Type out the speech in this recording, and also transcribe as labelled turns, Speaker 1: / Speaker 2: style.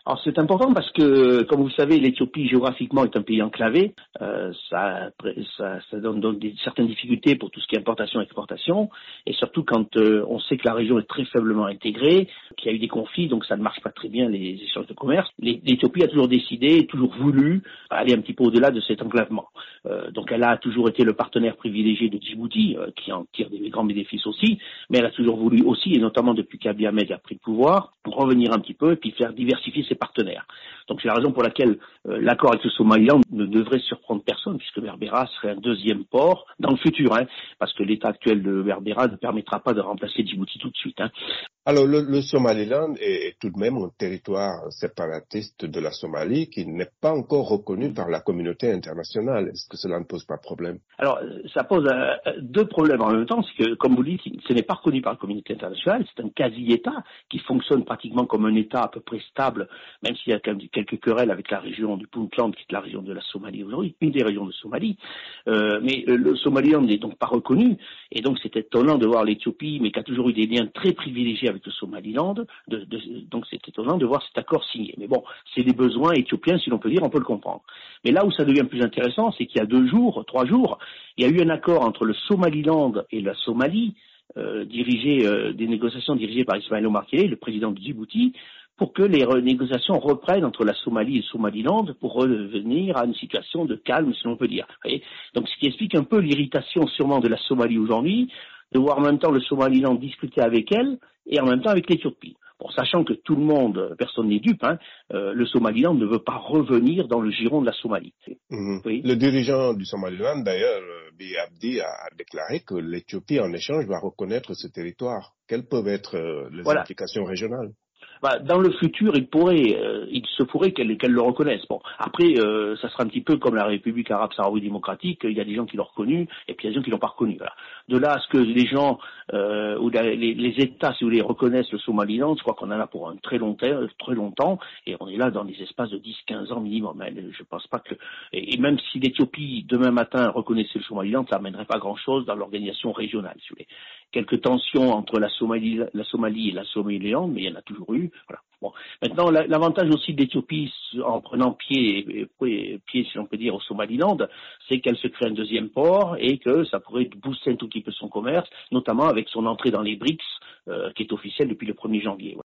Speaker 1: Alors c'est important parce que, comme vous le savez, l'Éthiopie géographiquement est un pays enclavé. Ça donne donc certaines difficultés pour tout ce qui est importation-exportation, et surtout quand on sait que la région est très faiblement intégrée, qu'il y a eu des conflits, donc ça ne marche pas très bien les échanges de commerce. L'Éthiopie a toujours décidé, toujours voulu aller un petit peu au-delà de cet enclavement. Donc elle a toujours été le partenaire privilégié de Djibouti, qui en tire des grands bénéfices aussi, mais elle a toujours voulu aussi, et notamment depuis qu'Abiy Ahmed a pris le pouvoir, revenir un petit peu et puis faire diversifier ses partenaires. Donc c'est la raison pour laquelle l'accord avec le Somaliland ne devrait surprendre personne, puisque Berbera serait un deuxième port dans le futur, parce que l'état actuel de Berbera ne permettra pas de remplacer Djibouti tout de suite.
Speaker 2: Alors, le Somaliland est tout de même un territoire séparatiste de la Somalie qui n'est pas encore reconnu par la communauté internationale. Est-ce que cela ne pose pas problème?
Speaker 1: Alors, ça pose deux problèmes en même temps. C'est que, comme vous le dites, ce n'est pas reconnu par la communauté internationale. C'est un quasi-État qui fonctionne pratiquement comme un État à peu près stable, même s'il y a quand même quelques querelles avec la région du Puntland, qui est la région de la Somalie aujourd'hui, une des régions de Somalie. Mais le Somaliland n'est donc pas reconnu. Et donc, c'est étonnant de voir l'Éthiopie, mais qui a toujours eu des liens très privilégiés avec le Somaliland. Donc, c'est étonnant de voir cet accord signé. Mais bon, c'est des besoins éthiopiens, si l'on peut dire, on peut le comprendre. Mais là où ça devient plus intéressant, c'est qu'il y a 3 jours, il y a eu un accord entre le Somaliland et la Somalie, des négociations dirigées par Ismaël Omar Guelleh, le président de Djibouti, pour que les négociations reprennent entre la Somalie et le Somaliland pour revenir à une situation de calme, si l'on peut dire. Vous voyez, donc, ce qui explique un peu l'irritation sûrement de la Somalie aujourd'hui, de voir en même temps le Somaliland discuter avec elle et en même temps avec l'Éthiopie. Bon, sachant que tout le monde, personne n'est dupe, le Somaliland ne veut pas revenir dans le giron de la Somalie.
Speaker 2: Oui. Le dirigeant du Somaliland, d'ailleurs, Abiy Abdi, a déclaré que l'Éthiopie, en échange, va reconnaître ce territoire. Quelles peuvent être les implications régionales?
Speaker 1: Dans le futur, il se pourrait qu'elle le reconnaisse. Bon, après, ça sera un petit peu comme la République arabe sahraoui démocratique. Il y a des gens qui l'ont reconnu et puis il y a des gens qui l'ont pas reconnu. Voilà. De là à ce que les gens ou les États, si vous voulez, reconnaissent le Somaliland, je crois qu'on en a pour un très longtemps, et on est là dans des espaces de 10-15 ans minimum. Je pense pas que, et même si l'Éthiopie demain matin reconnaissait le Somaliland, ça amènerait pas grand-chose dans l'organisation régionale, si vous voulez. Quelques tensions entre la Somalie et la Somaliland, mais il y en a toujours eu. Voilà. Bon. Maintenant, l'avantage aussi de l'Éthiopie en prenant pied, si l'on peut dire, au Somaliland, c'est qu'elle se crée un deuxième port et que ça pourrait booster un tout petit peu son commerce, notamment avec son entrée dans les BRICS, qui est officielle depuis le 1er janvier.